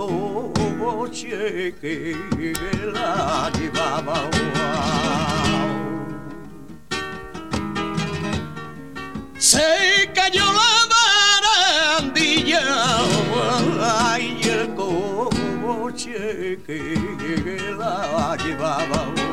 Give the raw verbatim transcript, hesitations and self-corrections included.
coche que la llevaba. Se cayó la barandilla y el coche que la llevaba.